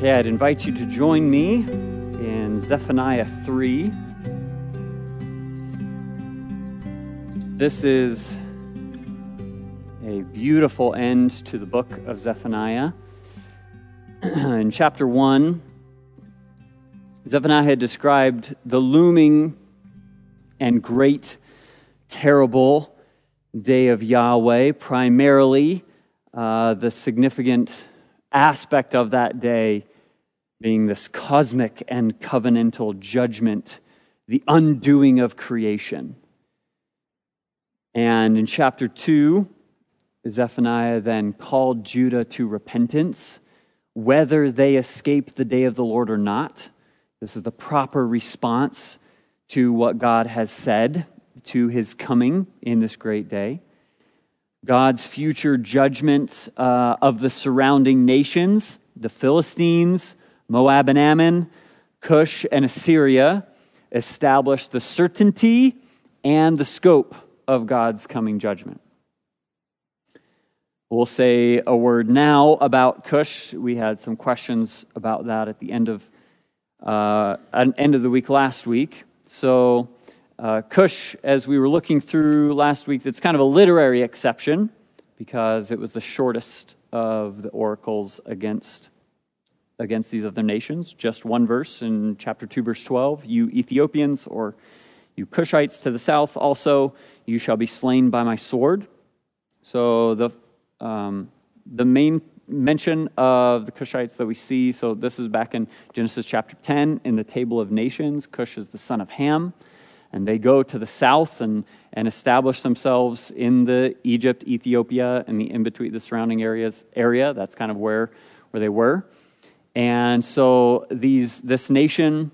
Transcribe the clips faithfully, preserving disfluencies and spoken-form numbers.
Okay, I'd invite you to join me in Zephaniah three. This is a beautiful end to the book of Zephaniah. In chapter one, Zephaniah had described the looming and great, terrible day of Yahweh, primarily uh, the significant aspect of that day being this cosmic and covenantal judgment, the undoing of creation. And in chapter two, Zephaniah then called Judah to repentance, whether they escape the day of the Lord or not. This is the proper response to what God has said, to his coming in this great day. God's future judgment uh, of the surrounding nations, the Philistines, Moab and Ammon, Cush and Assyria, establish the certainty and the scope of God's coming judgment. We'll say a word now about Cush. We had some questions about that at the end of uh, end of the week last week. So uh, Cush, as we were looking through last week, it's kind of a literary exception because it was the shortest of the oracles against against these other nations. Just one verse in chapter two, verse twelve. You Ethiopians, or you Cushites to the south, also you shall be slain by my sword. So the um, the main mention of the Cushites that we see, so this is back in Genesis chapter ten in the table of nations. Cush is the son of Ham, and they go to the south and, and establish themselves in the Egypt, Ethiopia, and the in between the surrounding areas area. That's kind of where where they were. And so these this nation,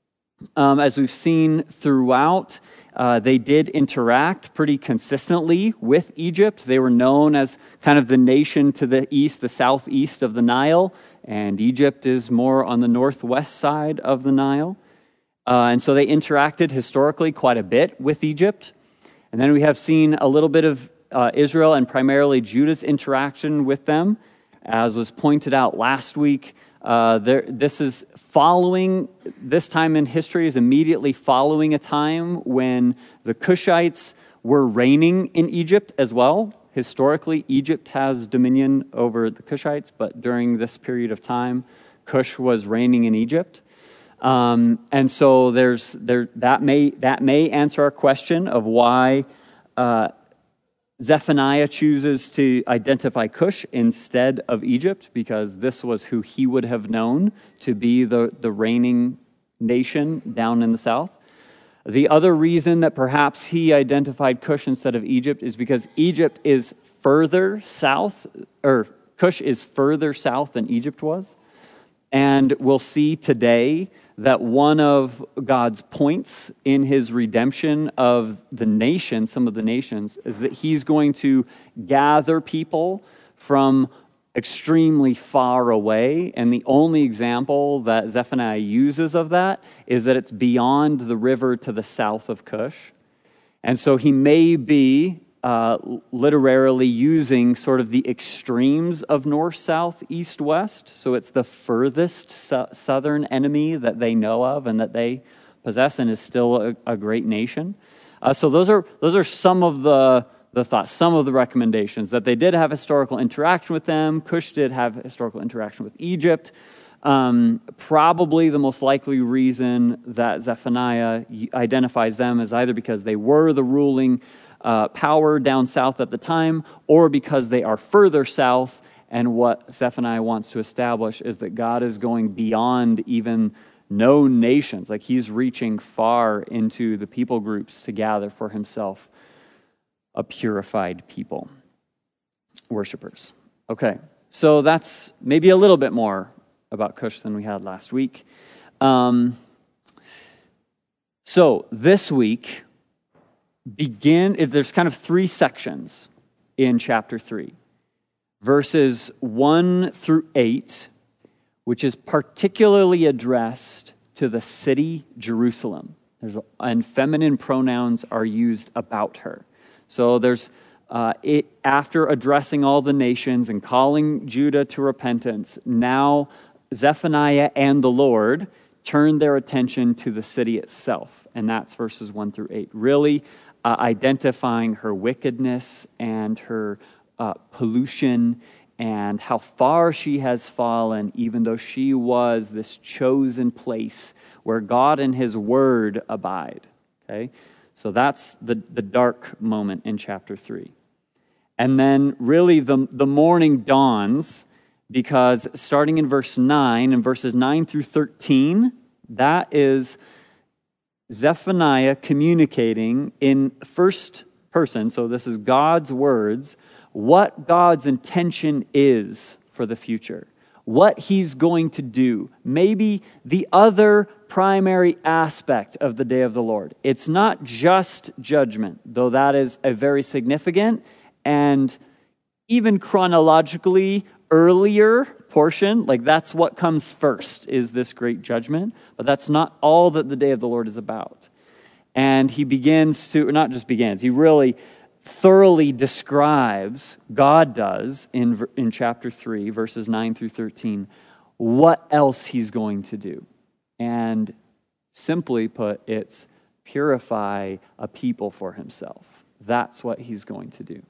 um, as we've seen throughout, uh, they did interact pretty consistently with Egypt. They were known as kind of the nation to the east, the southeast of the Nile, and Egypt is more on the northwest side of the Nile. Uh, and so they interacted historically quite a bit with Egypt. And then we have seen a little bit of uh, Israel and primarily Judah's interaction with them. As was pointed out last week, Uh, there, this is following, this time in history is immediately following a time when the Cushites were reigning in Egypt as well. Historically, Egypt has dominion over the Cushites, but during this period of time, Cush was reigning in Egypt. Um, and so there's there that may that may answer our question of why uh, Zephaniah chooses to identify Cush instead of Egypt, because this was who he would have known to be the, the reigning nation down in the south. The other reason that perhaps he identified Cush instead of Egypt is because Egypt is further south, or Cush is further south than Egypt was. And we'll see today that one of God's points in his redemption of the nation, some of the nations, is that he's going to gather people from extremely far away. And the only example that Zephaniah uses of that is that it's beyond the river to the south of Cush. And so he may be uh, literally using sort of the extremes of north, south, east, west. So it's the furthest su- southern enemy that they know of and that they possess, and is still a, a great nation. Uh, so those are those are some of the the thoughts, some of the recommendations, that they did have historical interaction with them. Cush did have historical interaction with Egypt. Um, probably the most likely reason that Zephaniah identifies them is either because they were the ruling Uh, power down south at the time, or because they are further south, and what Zephaniah wants to establish is that God is going beyond even known nations. Like he's reaching far into the people groups to gather for himself a purified people, worshipers. Okay, so that's maybe a little bit more about Cush than we had last week. Um, so this week, Begin, there's kind of three sections in chapter three. Verses one through eight, which is particularly addressed to the city Jerusalem. There's a, and feminine pronouns are used about her. So there's uh, it after addressing all the nations and calling Judah to repentance. Now Zephaniah and the Lord turn their attention to the city itself. And that's verses one through eight. Really uh, identifying her wickedness and her uh, pollution and how far she has fallen, even though she was this chosen place where God and His Word abide. Okay? So that's the, the dark moment in chapter three. And then really the, the morning dawns, because starting in verse nine, and verses nine through thirteen, that is Zephaniah communicating in first person, so this is God's words, what God's intention is for the future, what He's going to do, maybe the other primary aspect of the day of the Lord. It's not just judgment, though that is a very significant and even chronologically earlier portion, like that's what comes first, is this great judgment. But that's not all that the day of the Lord is about. And he begins to, or not just begins, he really thoroughly describes, God does, in, in chapter three, verses nine through thirteen, what else he's going to do. And simply put, it's purify a people for himself. That's what he's going to do.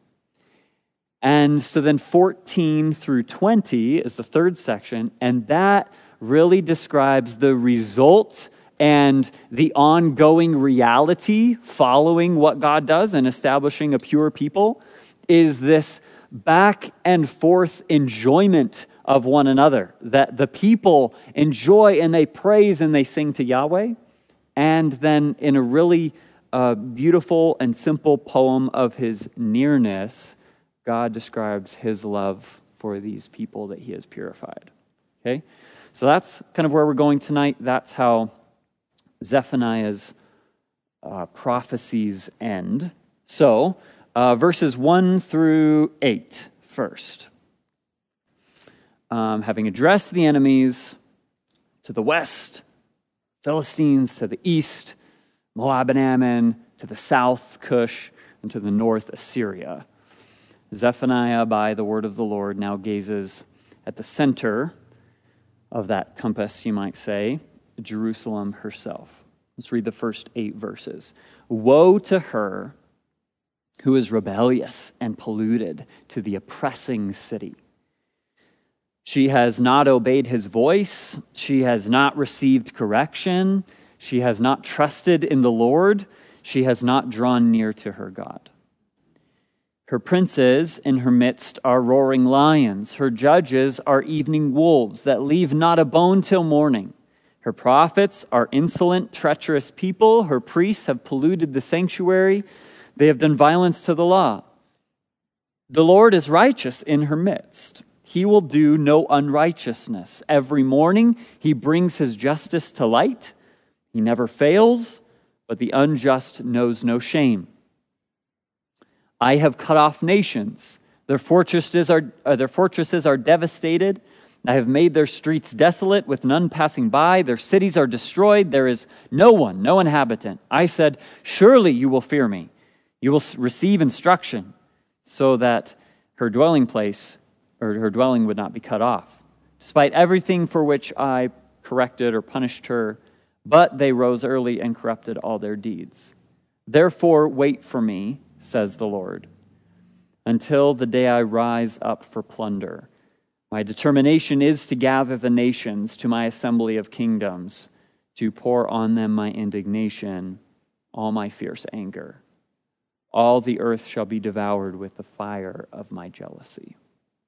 And so then fourteen through twenty is the third section, and that really describes the result and the ongoing reality following what God does and establishing a pure people, is this back and forth enjoyment of one another, that the people enjoy and they praise and they sing to Yahweh. And then in a really uh, beautiful and simple poem of his nearness, God describes his love for these people that he has purified. Okay? So that's kind of where we're going tonight. That's how Zephaniah's uh, prophecies end. So, uh, verses one through eight first. Um, having addressed the enemies to the west, Philistines to the east, Moab and Ammon to the south, Cush, and to the north, Assyria. Zephaniah, by the word of the Lord, now gazes at the center of that compass, you might say, Jerusalem herself. Let's read the first eight verses. Woe to her who is rebellious and polluted, to the oppressing city. She has not obeyed his voice. She has not received correction. She has not trusted in the Lord. She has not drawn near to her God. Her princes in her midst are roaring lions. Her judges are evening wolves that leave not a bone till morning. Her prophets are insolent, treacherous people. Her priests have polluted the sanctuary. They have done violence to the law. The Lord is righteous in her midst. He will do no unrighteousness. Every morning he brings his justice to light. He never fails, but the unjust knows no shame. I have cut off nations. Their fortresses are, uh, their fortresses are devastated. I have made their streets desolate with none passing by. Their cities are destroyed. There is no one, no inhabitant. I said, surely you will fear me. You will receive instruction so that her dwelling place or her dwelling would not be cut off. Despite everything for which I corrected or punished her, but they rose early and corrupted all their deeds. Therefore, wait for me, says the Lord, until the day I rise up for plunder. My determination is to gather the nations to my assembly of kingdoms, to pour on them my indignation, all my fierce anger. All the earth shall be devoured with the fire of my jealousy.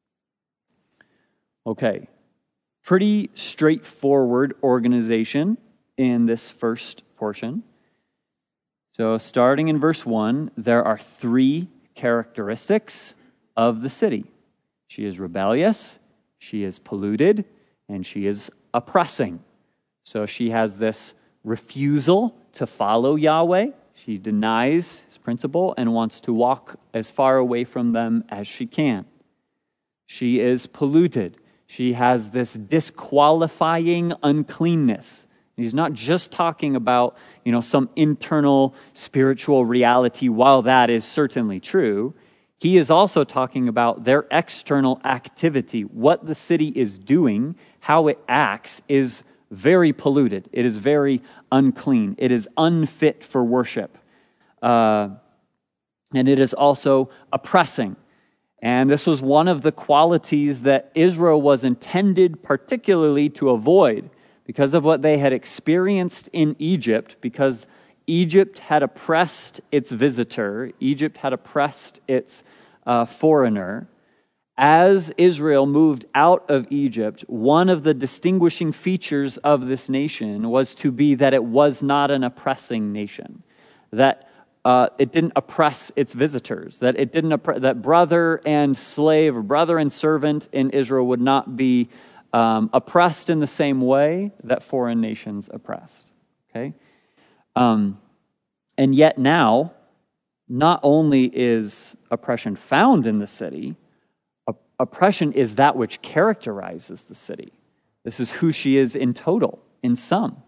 Okay, pretty straightforward organization in this first portion. So starting in verse one, there are three characteristics of the city. She is rebellious, she is polluted, and she is oppressing. So she has this refusal to follow Yahweh. She denies his principle and wants to walk as far away from them as she can. She is polluted. She has this disqualifying uncleanness. He's not just talking about, you know, some internal spiritual reality, while that is certainly true. he is also talking about their external activity. What the city is doing, how it acts, is very polluted. It is very unclean. It is unfit for worship. Uh, and it is also oppressing. And this was one of the qualities that Israel was intended particularly to avoid because of what they had experienced in Egypt, because Egypt had oppressed its visitor, Egypt had oppressed its uh, foreigner. As Israel moved out of Egypt, one of the distinguishing features of this nation was to be that it was not an oppressing nation, that uh, it didn't oppress its visitors, that it didn't oppre- that brother and slave, or brother and servant in Israel would not be um, oppressed in the same way that foreign nations oppressed. Okay. Um, and yet now, not only is oppression found in the city, op- oppression is that which characterizes the city. This is who she is in total, in sum.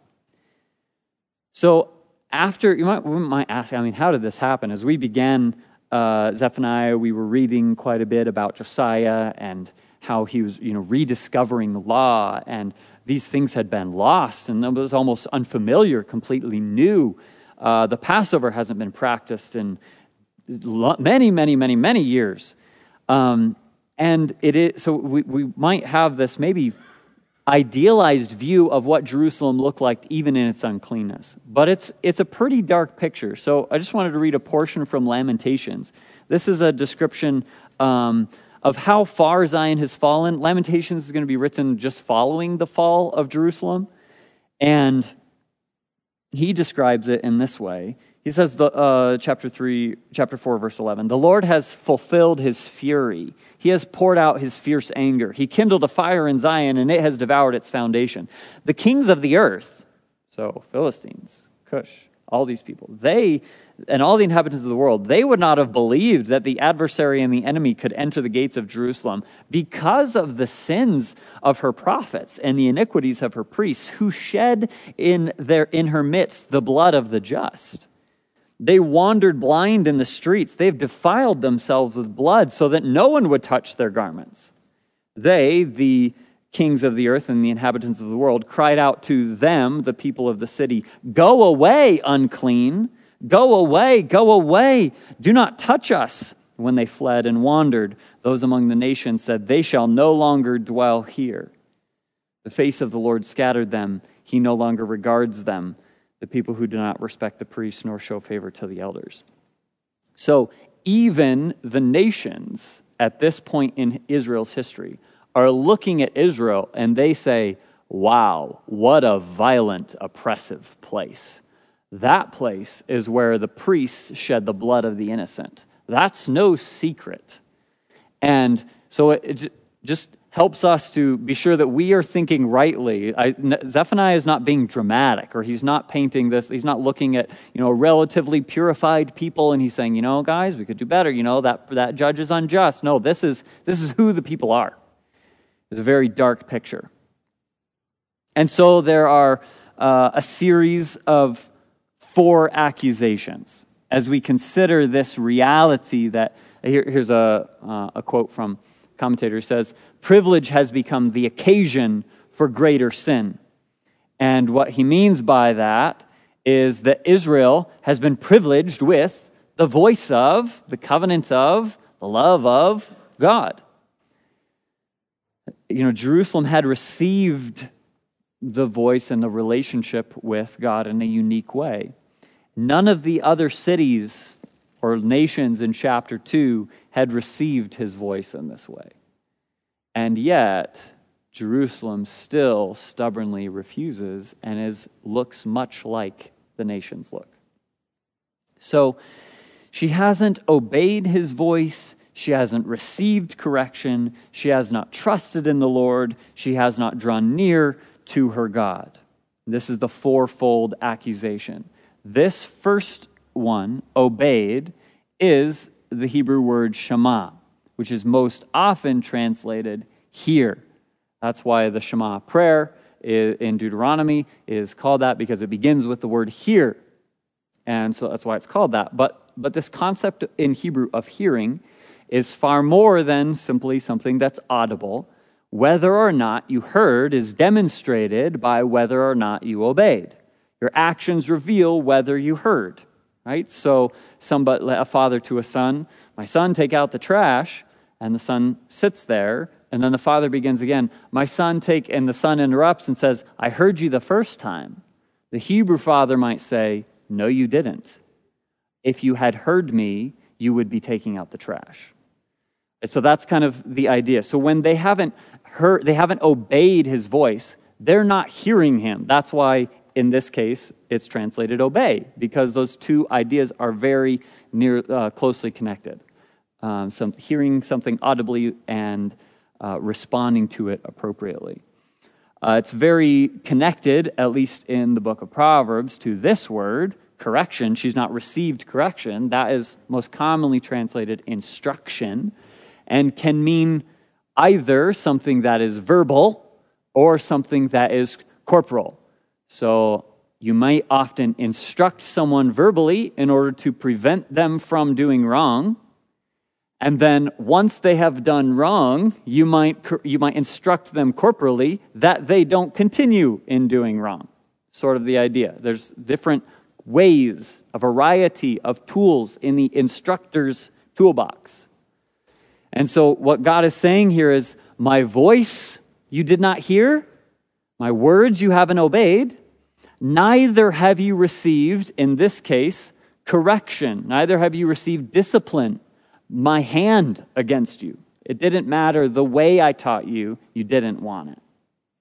So after, you might, we might ask, I mean, how did this happen? As we began uh, Zephaniah, we were reading quite a bit about Josiah and how he was, you know, rediscovering the law, and these things had been lost, and it was almost unfamiliar, completely new. Uh, the Passover hasn't been practiced in many, many, many, many years. Um, and it is, so we, we might have this maybe idealized view of what Jerusalem looked like even in its uncleanness. But it's it's a pretty dark picture. So I just wanted to read a portion from Lamentations. This is a description um, of how far Zion has fallen. Lamentations is going to be written just following the fall of Jerusalem. And he describes it in this way. He says, the, uh, chapter three, chapter four, verse eleven, "The Lord has fulfilled his fury. He has poured out his fierce anger. He kindled a fire in Zion, and it has devoured its foundation. The kings of the earth," so Philistines, Cush, all these people, they, and all the inhabitants of the world, they would not have believed that the adversary and the enemy could enter the gates of Jerusalem because of the sins of her prophets and the iniquities of her priests, who shed in their in her midst the blood of the just. They wandered blind in the streets. They've defiled themselves with blood so that no one would touch their garments. They, the kings of the earth and the inhabitants of the world, cried out to them, the people of the city, "Go away, unclean! Go away, go away! Do not touch us!" When they fled and wandered, those among the nations said, "They shall no longer dwell here." The face of the Lord scattered them. He no longer regards them, the people who do not respect the priests nor show favor to the elders. So even the nations at this point in Israel's history are looking at Israel and they say, "Wow, what a violent, oppressive place. That place is where the priests shed the blood of the innocent. That's no secret." And so it just helps us to be sure that we are thinking rightly. I, Zephaniah is not being dramatic, or he's not painting this, he's not looking at, you know, a relatively purified people and he's saying, you know, guys, we could do better, you know, that, that judge is unjust. No, this is, this is who the people are. It's a very dark picture. And so there are uh, a series of four accusations as we consider this reality that, here, here's a, uh, a quote from a commentator who says, "Privilege has become the occasion for greater sin." And what he means by that is that Israel has been privileged with the voice of, the covenant of, the love of God. You know, Jerusalem had received the voice and the relationship with God in a unique way. None of the other cities or nations in chapter two had received his voice in this way. And yet, Jerusalem still stubbornly refuses and is looks much like the nations look. So, she hasn't obeyed his voice. She hasn't received correction. She has not trusted in the Lord. She has not drawn near to her God. This is the fourfold accusation. This first one, obeyed, is the Hebrew word Shema, which is most often translated hear. That's why the Shema prayer in Deuteronomy is called that, because it begins with the word hear. And so that's why it's called that. But, but this concept in Hebrew of hearing is far more than simply something that's audible. Whether or not you heard is demonstrated by whether or not you obeyed. Your actions reveal whether you heard, right? So somebody, a father to a son, my son, take out the trash, and the son sits there, and then the father begins again, my son, take, and the son interrupts and says, I heard you the first time. The Hebrew father might say, no, you didn't. If you had heard me, you would be taking out the trash. So that's kind of the idea. So when they haven't heard, they haven't obeyed his voice, they're not hearing him. That's why in this case it's translated obey, because those two ideas are very near, uh, closely connected. Um, some hearing something audibly and uh, responding to it appropriately. Uh, it's very connected, at least in the book of Proverbs, to this word, correction. She's not received correction. That is most commonly translated instruction, and can mean either something that is verbal or something that is corporal. So you might often instruct someone verbally in order to prevent them from doing wrong. And then once they have done wrong, you might you might instruct them corporally that they don't continue in doing wrong. Sort of the idea. There's different ways, a variety of tools in the instructor's toolbox. And so what God is saying here is, my voice you did not hear, my words you haven't obeyed, neither have you received, in this case, correction, neither have you received discipline, my hand against you. It didn't matter the way I taught you, you didn't want it.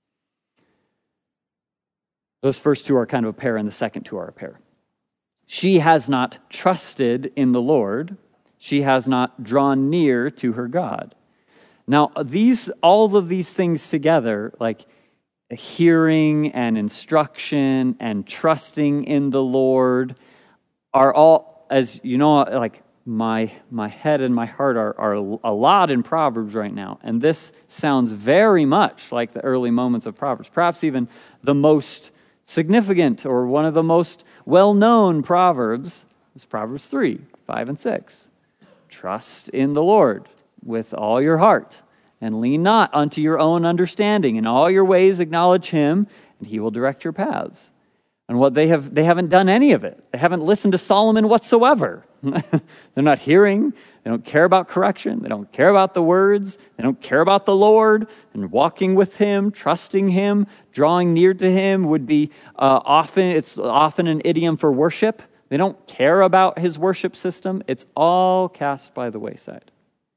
Those first two are kind of a pair, and the second two are a pair. She has not trusted in the Lord. She has not drawn near to her God. Now, these, all of these things together, like hearing and instruction and trusting in the Lord, are all, as you know, like my my head and my heart are, are a lot in Proverbs right now. And this sounds very much like the early moments of Proverbs, perhaps even the most significant or one of the most well-known Proverbs is Proverbs three, five, and six. Trust in the Lord with all your heart, and lean not unto your own understanding. In all your ways acknowledge Him, and He will direct your paths. And what they have, they haven't done any of it. They haven't listened to Solomon whatsoever. They're not hearing. They don't care about correction. They don't care about the words. They don't care about the Lord. And walking with Him, trusting Him, drawing near to Him would be uh, often, it's often an idiom for worship. They don't care about His worship system. It's all cast by the wayside.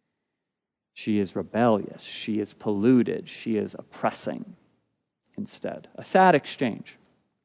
She is rebellious. She is polluted. She is oppressing instead. A sad exchange.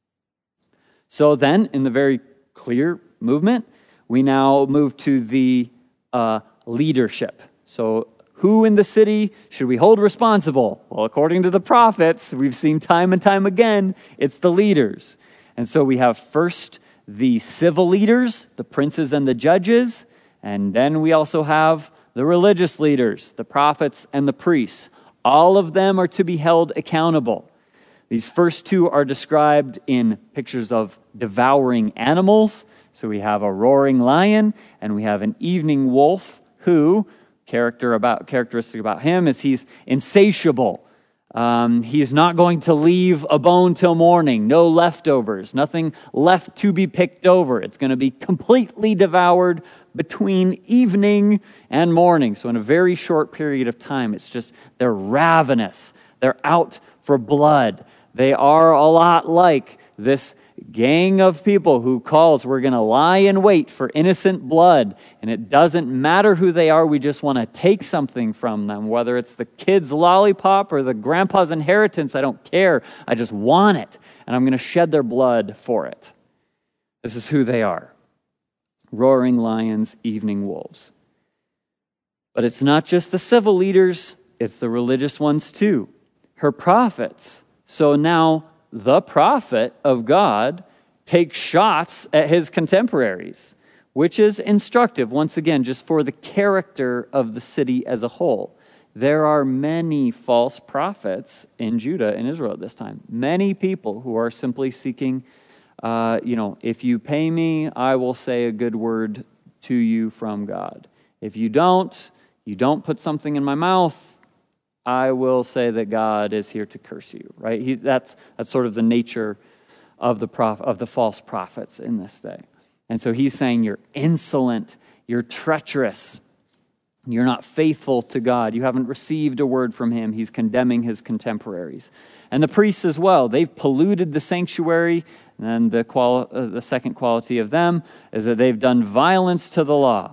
So then, in the very clear movement, we now move to the uh, leadership. So who in the city should we hold responsible? Well, according to the prophets, we've seen time and time again, it's the leaders. And so we have first the civil leaders, the princes and the judges, and then we also have the religious leaders, the prophets and the priests. All of them are to be held accountable. These first two are described in pictures of devouring animals. So we have a roaring lion and we have an evening wolf who, character about characteristic about him is he's insatiable. Um, he is not going to leave a bone till morning. No leftovers. Nothing left to be picked over. It's going to be completely devoured between evening and morning. So in a very short period of time, it's just, they're ravenous. They're out for blood. They are a lot like this gang of people who calls, we're going to lie in wait for innocent blood. And it doesn't matter who they are. We just want to take something from them, whether it's the kid's lollipop or the grandpa's inheritance. I don't care. I just want it. And I'm going to shed their blood for it. This is who they are. Roaring lions, evening wolves. But it's not just the civil leaders. It's the religious ones too. Her prophets. So now the prophet of God takes shots at his contemporaries, which is instructive, once again, just for the character of the city as a whole. There are many false prophets in Judah and Israel at this time. Many people who are simply seeking, uh, you know, if you pay me, I will say a good word to you from God. If you don't, you don't put something in my mouth, I will say that God is here to curse you, right? He, that's, that's sort of the nature of the prof, of the false prophets in this day. And so he's saying you're insolent, you're treacherous, you're not faithful to God, you haven't received a word from him. He's condemning his contemporaries. And the priests as well, they've polluted the sanctuary, and the, quali- uh, the second quality of them is that they've done violence to the law.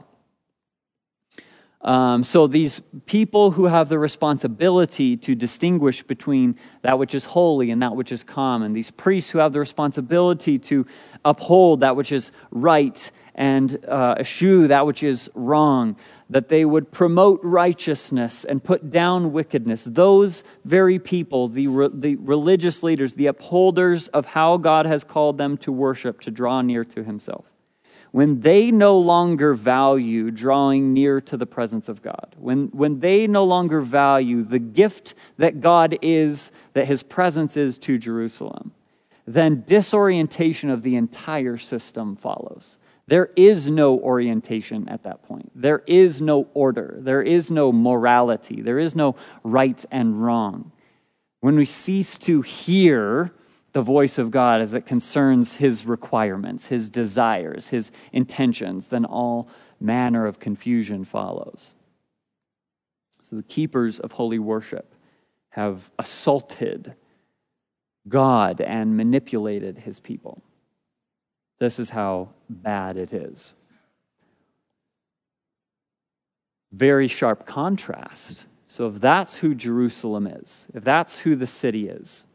Um, so these people who have the responsibility to distinguish between that which is holy and that which is common, these priests who have the responsibility to uphold that which is right and uh, eschew that which is wrong, that they would promote righteousness and put down wickedness. Those very people, the, re- the religious leaders, the upholders of how God has called them to worship, to draw near to himself, when they no longer value drawing near to the presence of God, when, when they no longer value the gift that God is, that his presence is to Jerusalem, then disorientation of the entire system follows. There is no orientation at that point. There is no order. There is no morality. There is no right and wrong. When we cease to hear the voice of God as it concerns his requirements, his desires, his intentions, then all manner of confusion follows. So the keepers of holy worship have assaulted God and manipulated his people. This is how bad it is. Very sharp contrast. So if that's who Jerusalem is, if that's who the city is,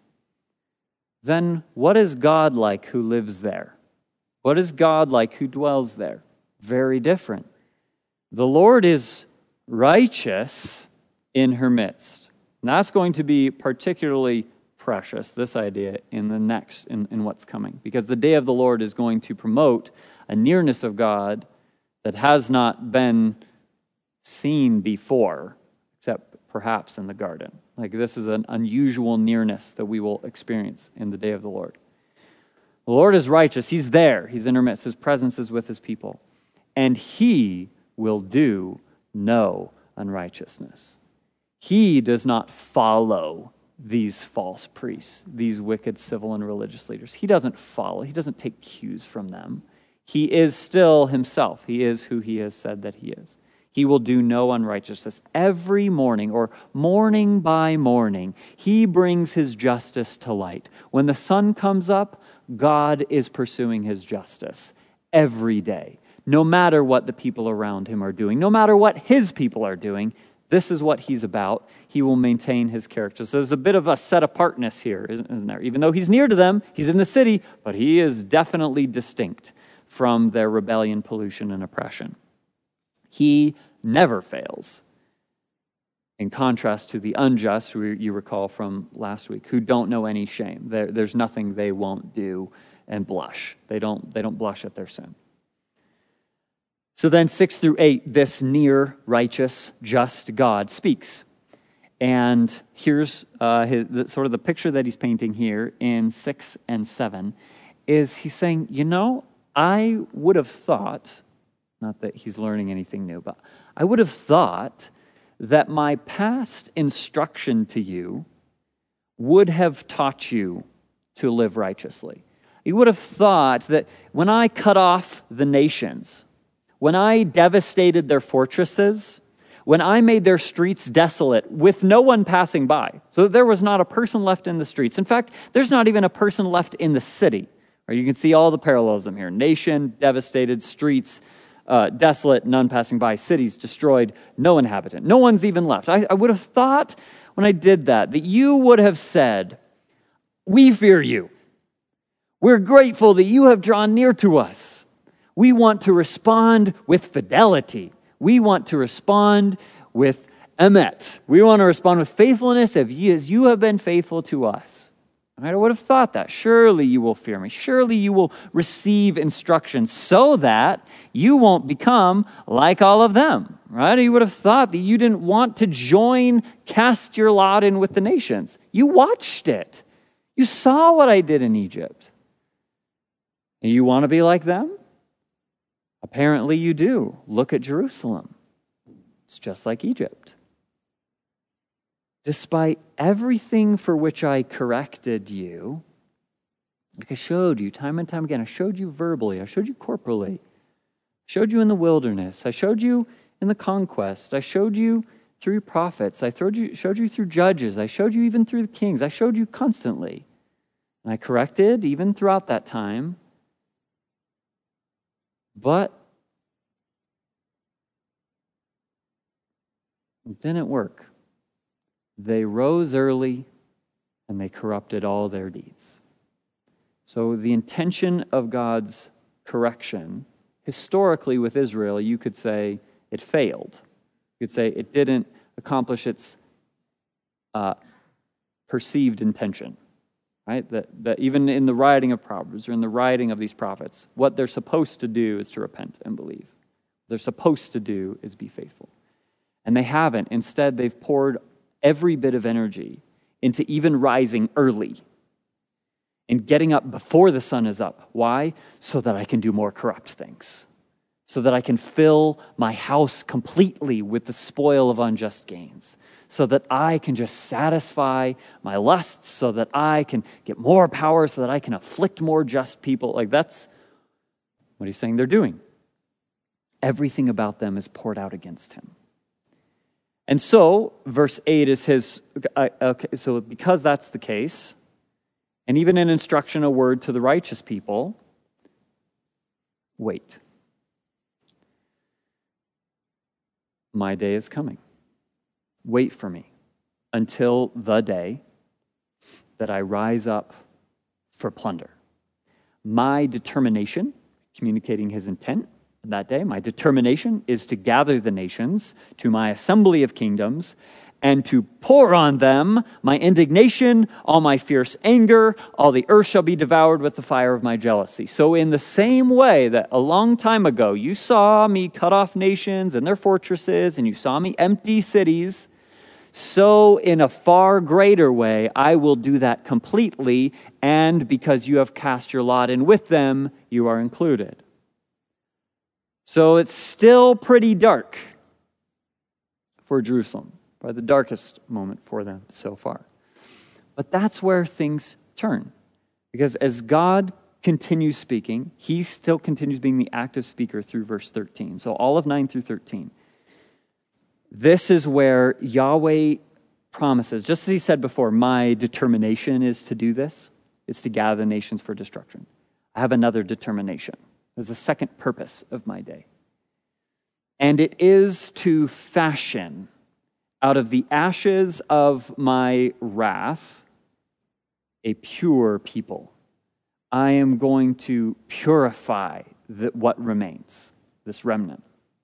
then what is God like who lives there? What is God like who dwells there? Very different. The Lord is righteous in her midst. And that's going to be particularly precious, this idea, in the next, in, in what's coming. Because the day of the Lord is going to promote a nearness of God that has not been seen before, except perhaps in the garden. Like this is an unusual nearness that we will experience in the day of the Lord. The Lord is righteous. He's there. He's in our midst. His presence is with his people. And he will do no unrighteousness. He does not follow these false priests, these wicked civil and religious leaders. He doesn't follow. He doesn't take cues from them. He is still himself. He is who he has said that he is. He will do no unrighteousness. Every morning, or morning by morning, he brings his justice to light. When the sun comes up, God is pursuing his justice every day. No matter what the people around him are doing, no matter what his people are doing, this is what he's about. He will maintain his character. So there's a bit of a set-apartness here, isn't there? Even though he's near to them, he's in the city, but he is definitely distinct from their rebellion, pollution, and oppression. He never fails. In contrast to the unjust, who you recall from last week, who don't know any shame. There, there's nothing they won't do and blush. They don't, they don't blush at their sin. So then six through eight, this near, righteous, just God speaks. And here's uh, his, the, sort of the picture that he's painting here in six and seven, is he's saying, you know, I would have thought, not that he's learning anything new, but I would have thought that my past instruction to you would have taught you to live righteously. You would have thought that when I cut off the nations, when I devastated their fortresses, when I made their streets desolate with no one passing by, so that there was not a person left in the streets. In fact, there's not even a person left in the city. Or you can see all the parallelism here. Nation, devastated, streets, uh, desolate, none passing by, cities destroyed, no inhabitant. No one's even left. I, I would have thought when I did that, that you would have said, we fear you. We're grateful that you have drawn near to us. We want to respond with fidelity. We want to respond with emet. We want to respond with faithfulness as you have been faithful to us. I would have thought that. Surely you will fear me. Surely you will receive instruction so that you won't become like all of them. Right? You would have thought that you didn't want to join, cast your lot in with the nations. You watched it. You saw what I did in Egypt. And you want to be like them? Apparently you do. Look at Jerusalem. It's just like Egypt. Despite everything for which I corrected you, like I showed you time and time again, I showed you verbally, I showed you corporally, I showed you in the wilderness, I showed you in the conquest, I showed you through prophets, I showed you, showed you through judges, I showed you even through the kings, I showed you constantly. And I corrected even throughout that time. But it didn't work. They rose early and they corrupted all their deeds. So the intention of God's correction, historically with Israel, you could say it failed. You could say it didn't accomplish its uh, perceived intention. Right? That, that even in the writing of Proverbs or in the writing of these prophets, what they're supposed to do is to repent and believe. What they're supposed to do is be faithful. And they haven't. Instead, they've poured every bit of energy into even rising early and getting up before the sun is up. Why? So that I can do more corrupt things. So that I can fill my house completely with the spoil of unjust gains. So that I can just satisfy my lusts, so that I can get more power, so that I can afflict more just people. Like that's what he's saying they're doing. Everything about them is poured out against him. And so, verse eight is his, uh, okay, so because that's the case, and even an instruction, a word to the righteous people, wait. My day is coming. Wait for me until the day that I rise up for plunder. My determination, communicating his intent that day, my determination is to gather the nations to my assembly of kingdoms and to pour on them my indignation, all my fierce anger, all the earth shall be devoured with the fire of my jealousy. So in the same way that a long time ago you saw me cut off nations and their fortresses, and you saw me empty cities, so in a far greater way I will do that completely, and because you have cast your lot in with them, you are included. So it's still pretty dark for Jerusalem. Probably the darkest moment for them so far. But that's where things turn. Because as God continues speaking, he still continues being the active speaker through verse thirteen. So all of nine through thirteen. This is where Yahweh promises, just as he said before, my determination is to do this, is to gather the nations for destruction. I have another determination. There's a second purpose of my day. And it is to fashion out of the ashes of my wrath, a pure people. I am going to purify the, what remains, this remnant.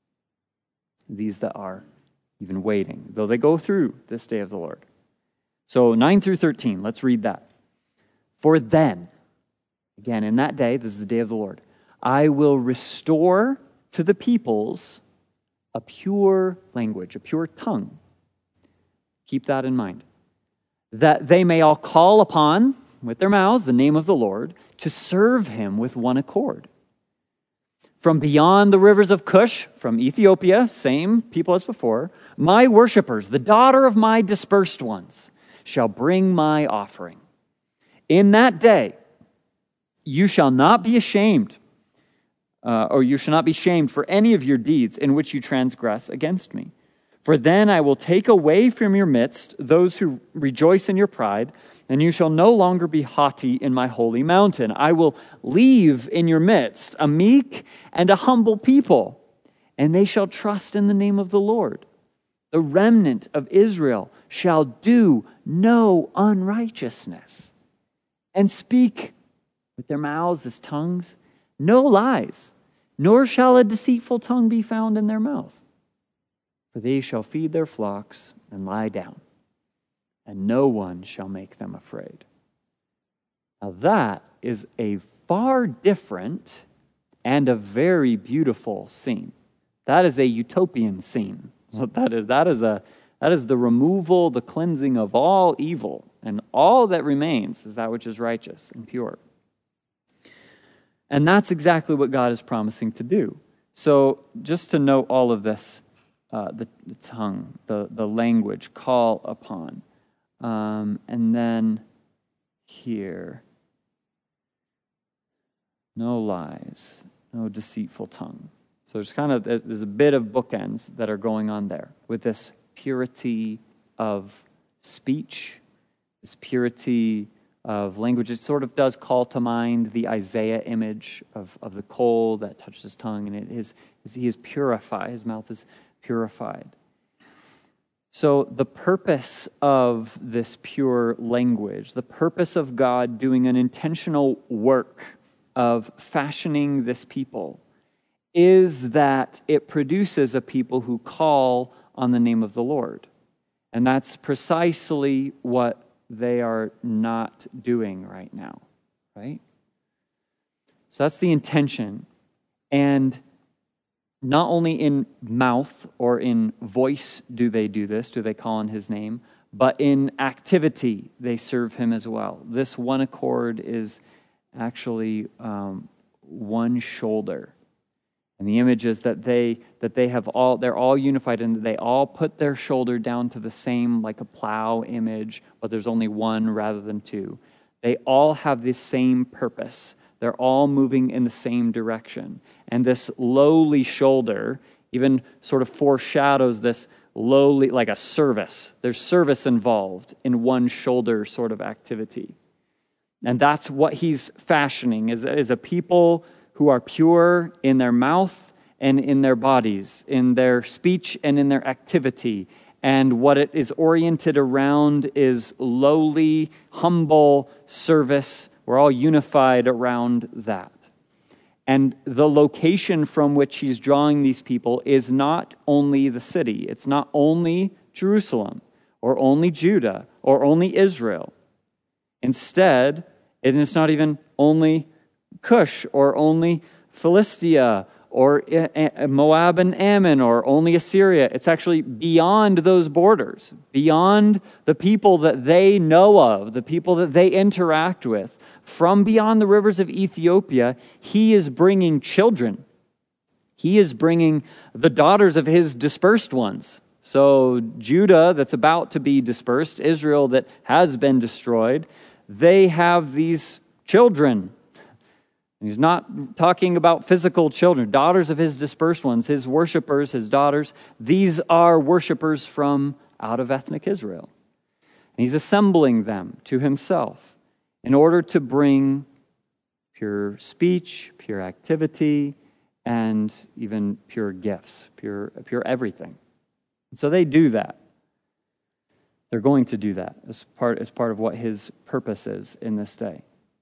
These that are even waiting, though they go through this day of the Lord. So nine through thirteen, let's read that. For then, again, in that day, this is the day of the Lord, I will restore to the peoples a pure language, a pure tongue. Keep that in mind. That they may all call upon, with their mouths, the name of the Lord, to serve him with one accord. From beyond the rivers of Cush, from Ethiopia, same people as before, my worshipers, the daughter of my dispersed ones, shall bring my offering. In that day, you shall not be ashamed, uh, or you shall not be shamed for any of your deeds in which you transgress against me. For then I will take away from your midst those who rejoice in your pride, and you shall no longer be haughty in my holy mountain. I will leave in your midst a meek and a humble people, and they shall trust in the name of the Lord. The remnant of Israel shall do no unrighteousness, and speak with their mouths as tongues no lies, nor shall a deceitful tongue be found in their mouth. For they shall feed their flocks and lie down, and no one shall make them afraid. Now that is a far different and a very beautiful scene. That is a utopian scene. So that is that is a that is the removal, the cleansing of all evil, and all that remains is that which is righteous and pure. And that's exactly what God is promising to do. So just to note all of this, uh, the, the tongue, the, the language, call upon. Um, and then here, no lies, no deceitful tongue. So there's kind of, there's a bit of bookends that are going on there with this purity of speech, this purity of language. It sort of does call to mind the Isaiah image of, of the coal that touches his tongue, and it is, he is purified, his mouth is purified. So the purpose of this pure language, the purpose of God doing an intentional work of fashioning this people, is that it produces a people who call on the name of the Lord. And that's precisely what they are not doing right now, right? So that's the intention. And not only in mouth or in voice do they do this, do they call on his name, but in activity they serve him as well. This one accord is actually um, one shoulder. And the image is that they that they have all they're all unified and they all put their shoulder down to the same, like a plow image, but there's only one rather than two. They all have the same purpose. They're all moving in the same direction. And this lowly shoulder even sort of foreshadows this lowly, like a service. There's service involved in one shoulder sort of activity. And that's what he's fashioning, is, is a people who are pure in their mouth and in their bodies, in their speech and in their activity. And what it is oriented around is lowly, humble service. We're all unified around that. And the location from which he's drawing these people is not only the city. It's not only Jerusalem or only Judah or only Israel. Instead, and it's not even only Cush or only Philistia or Moab and Ammon or only Assyria. It's actually beyond those borders, beyond the people that they know of, the people that they interact with. From beyond the rivers of Ethiopia, he is bringing children. He is bringing the daughters of his dispersed ones. So Judah that's about to be dispersed, Israel that has been destroyed, they have these children. He's not talking about physical children, daughters of his dispersed ones, his worshipers, his daughters. These are worshipers from out of ethnic Israel. And he's assembling them to himself in order to bring pure speech, pure activity, and even pure gifts, pure, pure everything. And so they do that. They're going to do that as part, as part of what his purpose is in this day.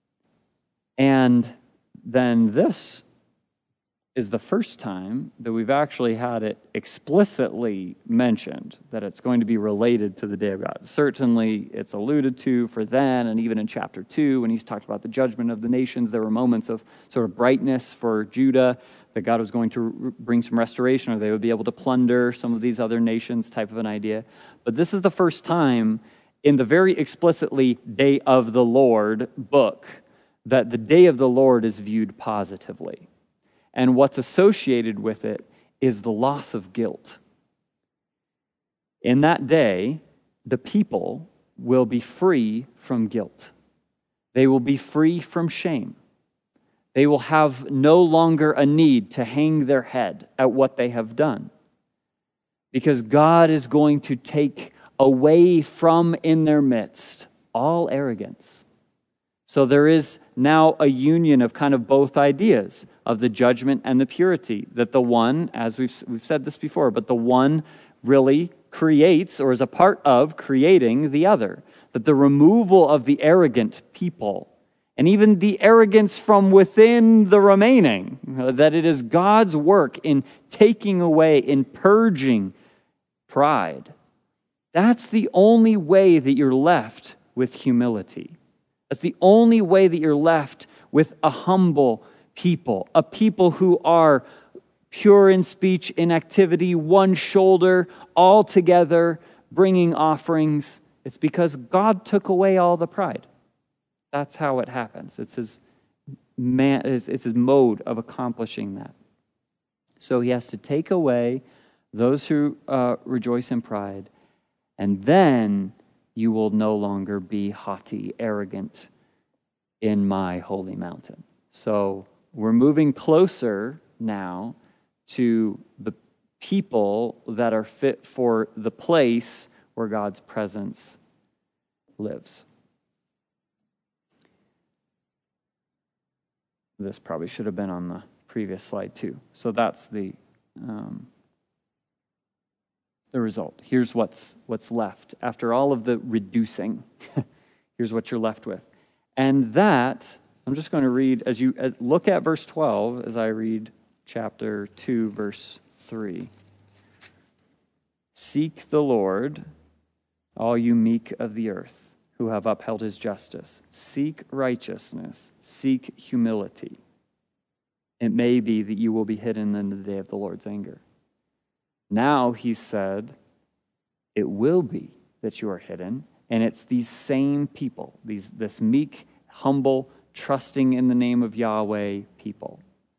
And then this is the first time that we've actually had it explicitly mentioned that it's going to be related to the day of God. Certainly it's alluded to for then, and even in chapter two, when he's talked about the judgment of the nations, there were moments of sort of brightness for Judah, that God was going to bring some restoration, or they would be able to plunder some of these other nations type of an idea. But this is the first time in the very explicitly Day of the Lord book that the day of the Lord is viewed positively. And what's associated with it is the loss of guilt. In that day, the people will be free from guilt. They will be free from shame. They will have no longer a need to hang their head at what they have done. Because God is going to take away from in their midst all arrogance. So there is now a union of kind of both ideas of the judgment and the purity. That the one, as we've, we've said this before, but the one really creates or is a part of creating the other. That the removal of the arrogant people and even the arrogance from within the remaining, that it is God's work in taking away, in purging pride. That's the only way that you're left with humility. That's the only way that you're left with a humble people, a people who are pure in speech, in activity, one shoulder, all together, bringing offerings. It's because God took away all the pride. That's how it happens. It's his man, it's his mode of accomplishing that. So he has to take away those who uh, rejoice in pride, and then you will no longer be haughty, arrogant in my holy mountain. So we're moving closer now to the people that are fit for the place where God's presence lives. This probably should have been on the previous slide too. So that's the um, the result. Here's what's what's left after all of the reducing. Here's what you're left with, and that I'm just going to read as you as, look at verse twelve as I read chapter two, verse three. Seek the Lord, all you meek of the earth, who have upheld his justice. Seek righteousness. Seek humility. It may be that you will be hidden in the day of the Lord's anger. Now, he said, it will be that you are hidden, and it's these same people, these this meek, humble, trusting in the name of Yahweh people.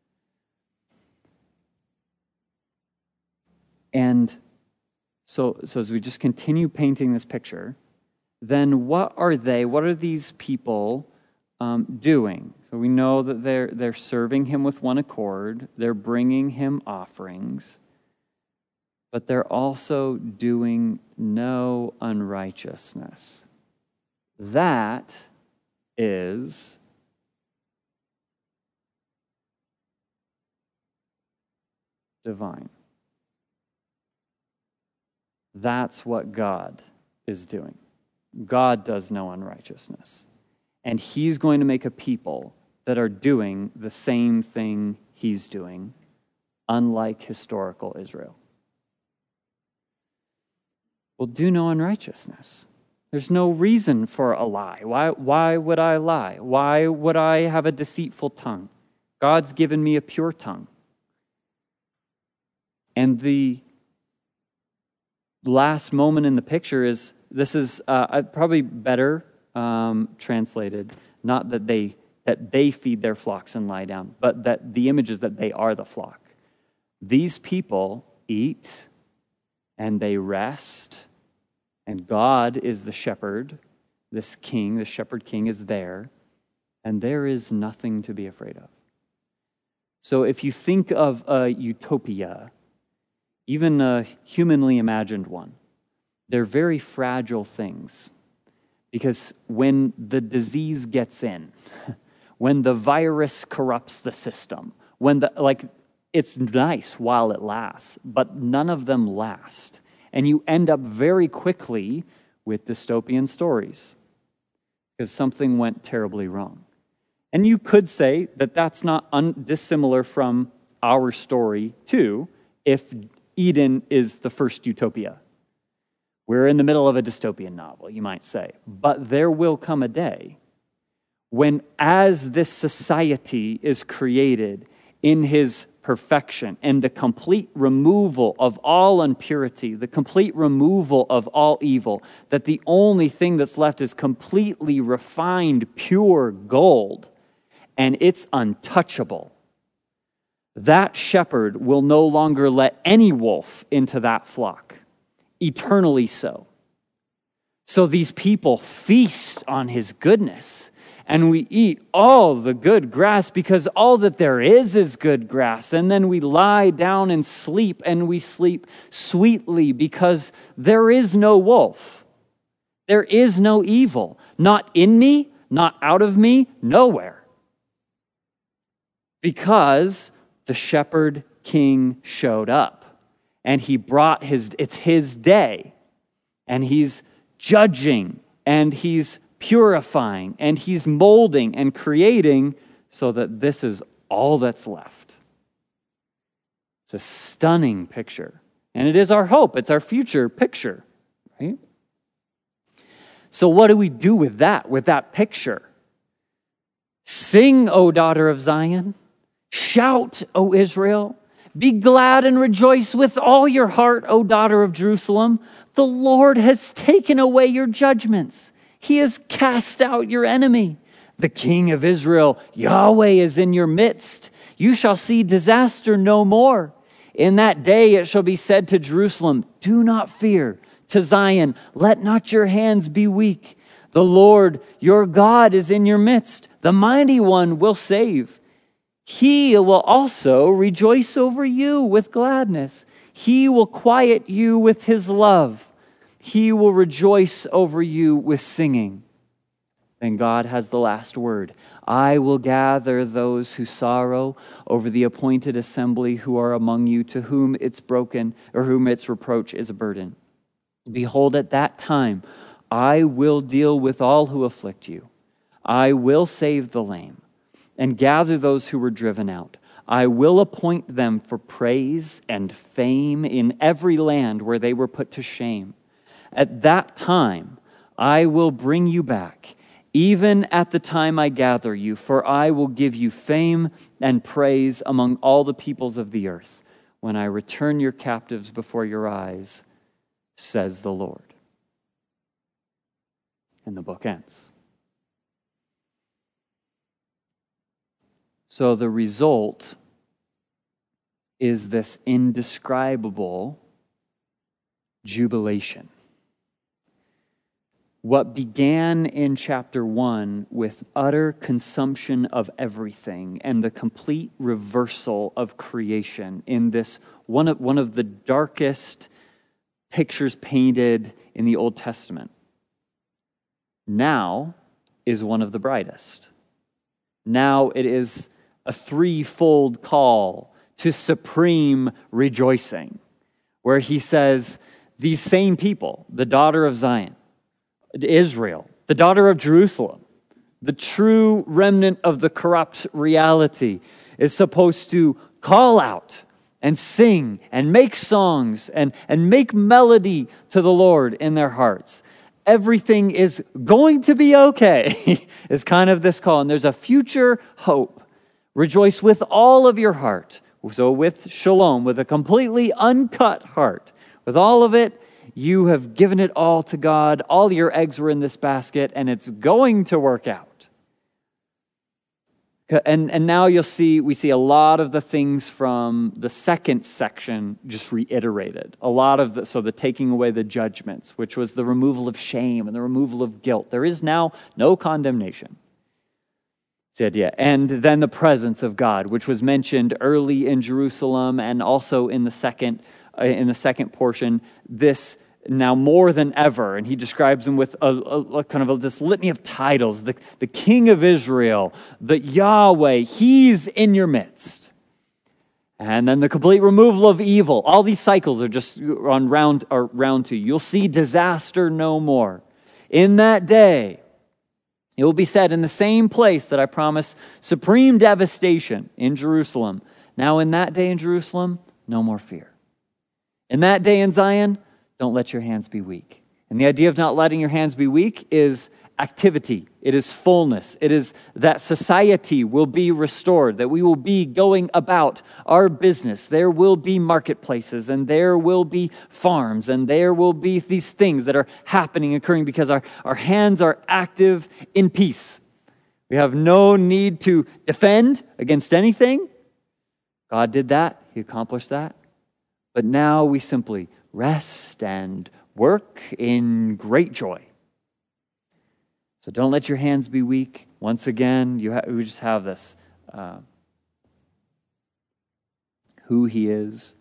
And so, so as we just continue painting this picture, then what are they, what are these people um, doing? So we know that they're, they're serving him with one accord, they're bringing him offerings, but they're also doing no unrighteousness. That is divine. That's what God is doing. God does no unrighteousness. And he's going to make a people that are doing the same thing he's doing, unlike historical Israel. Well, do no unrighteousness. There's no reason for a lie. Why, why would I lie? Why would I have a deceitful tongue? God's given me a pure tongue. And the last moment in the picture is, this is uh, probably better um, translated, not that they that they feed their flocks and lie down, but that the image is that they are the flock. These people eat and they rest, and God is the shepherd. This king, the shepherd king is there, and there is nothing to be afraid of. So if you think of a utopia, even a humanly imagined one, they're very fragile things. Because when the disease gets in, when the virus corrupts the system, when the, like, it's nice while it lasts, but none of them last. And you end up very quickly with dystopian stories because something went terribly wrong. And you could say that that's not un- dissimilar from our story too, if Eden is the first utopia. We're in the middle of a dystopian novel, you might say. But there will come a day when, as this society is created in his perfection and the complete removal of all impurity, the complete removal of all evil, that the only thing that's left is completely refined, pure gold, and it's untouchable. That shepherd will no longer let any wolf into that flock, eternally so. So these people feast on his goodness, and we eat all the good grass because all that there is is good grass. And then we lie down and sleep, and we sleep sweetly because there is no wolf. There is no evil. Not in me, not out of me, nowhere. Because the shepherd king showed up, and he brought his, it's his day, and he's judging, and he's purifying, and he's molding and creating so that this is all that's left. It's a stunning picture. And it is our hope. It's our future picture, right? So what do we do with that, with that picture? Sing, O daughter of Zion. Shout, O Israel. Be glad and rejoice with all your heart, O daughter of Jerusalem. The Lord has taken away your judgments. He has cast out your enemy. The King of Israel, Yahweh, is in your midst. You shall see disaster no more. In that day it shall be said to Jerusalem, do not fear. To Zion, let not your hands be weak. The Lord your God is in your midst. The mighty one will save. He will also rejoice over you with gladness. He will quiet you with his love. He will rejoice over you with singing. And God has the last word. I will gather those who sorrow over the appointed assembly who are among you, to whom it's broken, or whom its reproach is a burden. Behold, at that time, I will deal with all who afflict you. I will save the lame and gather those who were driven out. I will appoint them for praise and fame in every land where they were put to shame. At that time, I will bring you back, even at the time I gather you, for I will give you fame and praise among all the peoples of the earth, when I return your captives before your eyes, says the Lord. And the book ends. So the result is this indescribable jubilation. What began in chapter one with utter consumption of everything and the complete reversal of creation in this one of, one of the darkest pictures painted in the Old Testament, now is one of the brightest. Now it is a threefold call to supreme rejoicing, where he says, these same people, the daughter of Zion, Israel, the daughter of Jerusalem, the true remnant of the corrupt reality, is supposed to call out and sing and make songs and, and make melody to the Lord in their hearts. Everything is going to be okay, is kind of this call. And there's a future hope. Rejoice with all of your heart. So with shalom, with a completely uncut heart, with all of it, you have given it all to God. All your eggs were in this basket, and it's going to work out. And, and now you'll see, we see a lot of the things from the second section just reiterated. A lot of the, so the taking away the judgments, which was the removal of shame and the removal of guilt. There is now no condemnation. That's the idea. And then the presence of God, which was mentioned early in Jerusalem and also in the second, uh, in the second portion, this now more than ever, and he describes him with a, a, a kind of a, this litany of titles, the, the King of Israel, the Yahweh, he's in your midst. And then the complete removal of evil. All these cycles are just on round, or round two. You'll see disaster no more. In that day, it will be said in the same place that I promise supreme devastation in Jerusalem. Now in that day in Jerusalem, no more fear. In that day in Zion, don't let your hands be weak. And the idea of not letting your hands be weak is activity. It is fullness. It is that society will be restored, that we will be going about our business. There will be marketplaces, and there will be farms, and there will be these things that are happening, occurring because our, our hands are active in peace. We have no need to defend against anything. God did that. He accomplished that. But now we simply rest and work in great joy. So don't let your hands be weak. Once again, you ha- we just have this. Uh, who he is.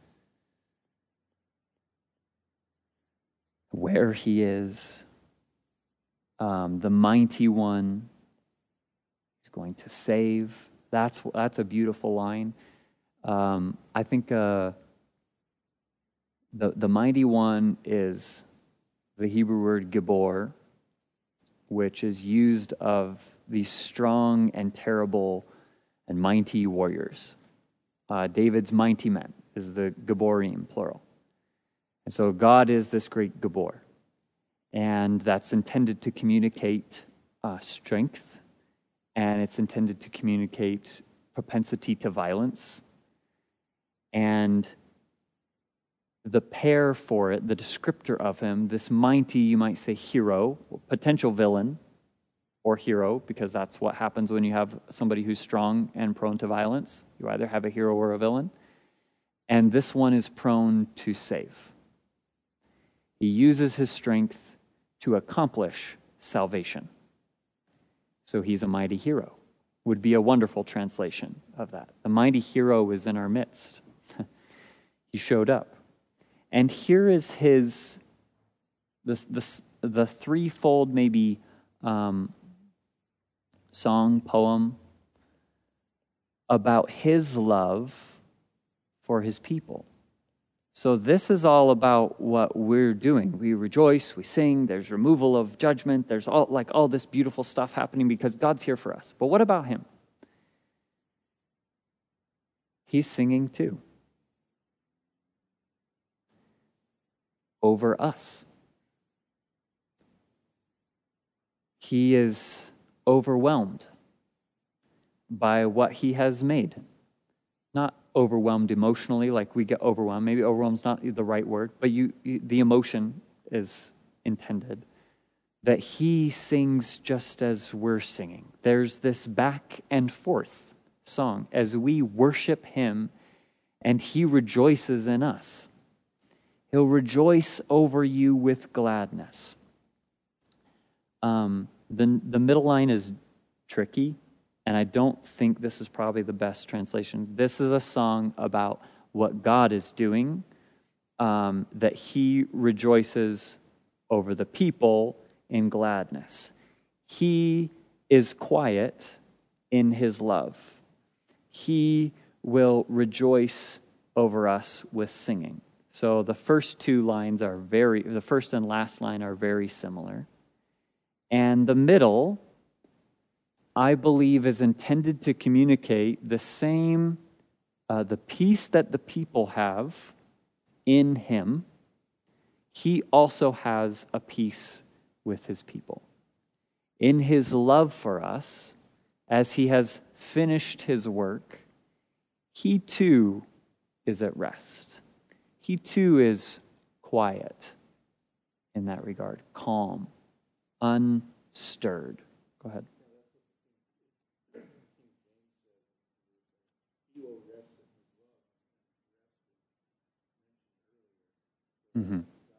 Where he is. Um, the mighty one. He's going to save. That's, that's a beautiful line. Um, I think... Uh, The, the mighty one is the Hebrew word Gibor, which is used of these strong and terrible and mighty warriors. Uh, David's mighty men is the Giborim, plural. And so God is this great Gibor. And that's intended to communicate uh, strength, and it's intended to communicate propensity to violence. And the pair for it, the descriptor of him, this mighty, you might say, hero, potential villain, or hero, because that's what happens when you have somebody who's strong and prone to violence. You either have a hero or a villain. and this one is prone to save. He uses his strength to accomplish salvation. So he's a mighty hero, would be a wonderful translation of that. The mighty hero is in our midst. He showed up. And here is his, this, this, the threefold maybe um, song, poem about his love for his people. So this is all about what we're doing. We rejoice, we sing, there's removal of judgment, there's all like all this beautiful stuff happening because God's here for us. But what about him? He's singing too. Over us. He is overwhelmed by what he has made. Not overwhelmed emotionally, like we get overwhelmed. Maybe overwhelmed's not the right word, but you, you the emotion is intended. That he sings just as we're singing. There's this back and forth song as we worship him and he rejoices in us. He'll rejoice over you with gladness. Um, the, the middle line is tricky, and I don't think this is probably the best translation. This is a song about what God is doing, um, that he rejoices over the people in gladness. He is quiet in his love. He will rejoice over us with singing. So the first two lines are very, the first and last line are very similar. And the middle, I believe, is intended to communicate the same, uh, the peace that the people have in him. He also has a peace with his people. In his love for us, as he has finished his work, he too is at rest. He too is quiet in that regard, calm, unstirred. Go ahead. Mm-hmm.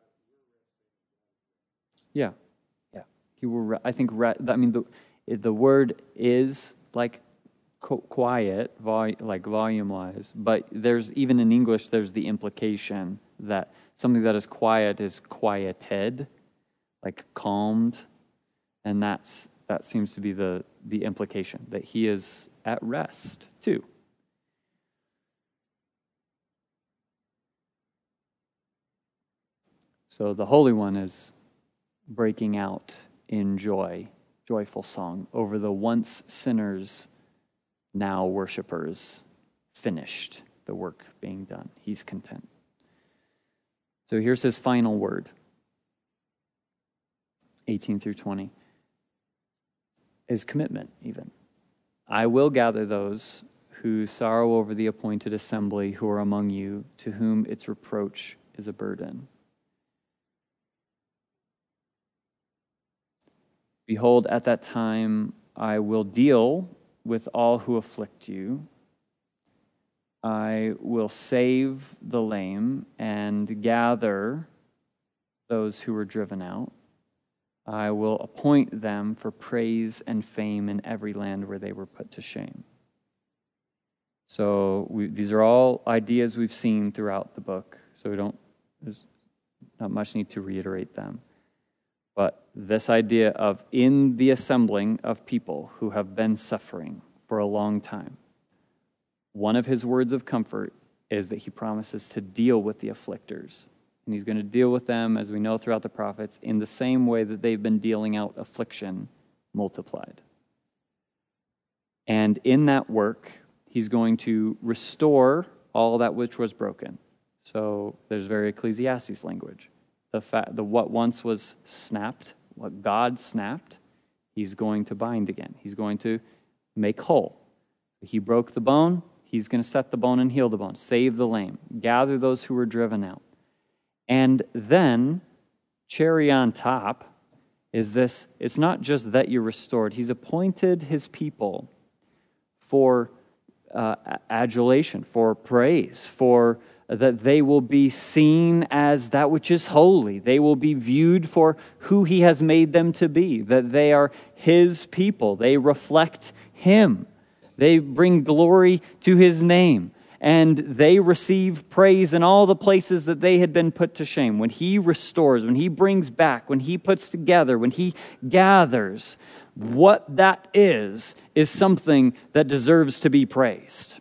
Yeah, yeah. He will. Re- I think. Re- I mean, the the word is like co- quiet, vol- like volume-wise. But there's even in English, there's the implication that something that is quiet is quieted, like calmed, and that's that seems to be the the implication that he is at rest too. So the Holy One is breaking out in joy, joyful song over the once sinners, now worshipers, finished, the work being done. He's content. So here's his final word, eighteen through twenty. His commitment, even. I will gather those who sorrow over the appointed assembly who are among you, to whom its reproach is a burden. Behold, at that time I will deal with all who afflict you. I will save the lame and gather those who were driven out. I will appoint them for praise and fame in every land where they were put to shame. So we, these are all ideas we've seen throughout the book, so we don't, there's not much need to reiterate them. But this idea of in the assembling of people who have been suffering for a long time, one of his words of comfort is that he promises to deal with the afflictors. And he's going to deal with them, as we know throughout the prophets, in the same way that they've been dealing out affliction multiplied. And in that work, he's going to restore all that which was broken. So there's very Ecclesiastes language. The fact, the what once was snapped, what God snapped, he's going to bind again. He's going to make whole. He broke the bone, he's going to set the bone and heal the bone, save the lame, gather those who were driven out. And then, cherry on top, is this, it's not just that you're restored. He's appointed his people for uh, adulation, for praise, for that they will be seen as that which is holy. They will be viewed for who he has made them to be, that they are his people. They reflect him. They bring glory to his name. And they receive praise in all the places that they had been put to shame. When he restores, when he brings back, when he puts together, when he gathers, what that is, is something that deserves to be praised.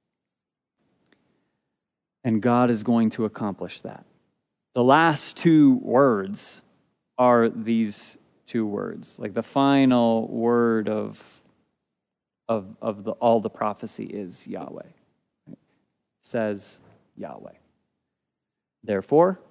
And God is going to accomplish that. The last two words are these two words. Like the final word of, of, of the, all the prophecy is Yahweh. Right? Says Yahweh. Therefore,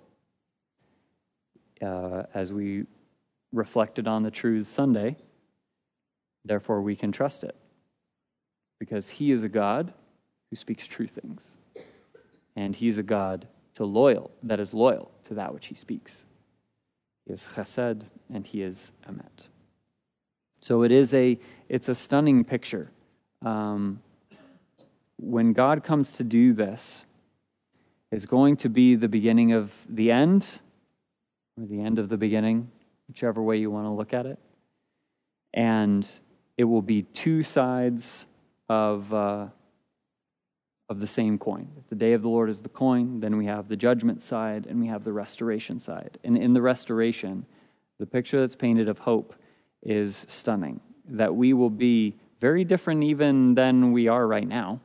uh, as we reflected on the truths Sunday, therefore we can trust it. Because he is a God who speaks true things. And he's a God to loyal, that is loyal to that which he speaks. He is chesed and he is emet. So it is a, it's a stunning picture. Um, when God comes to do this, it's going to be the beginning of the end, or the end of the beginning, whichever way you want to look at it. And it will be two sides of uh, of the same coin. If the day of the Lord is the coin, then we have the judgment side and we have the restoration side. And in the restoration, the picture that's painted of hope is stunning. That we will be very different even than we are right now.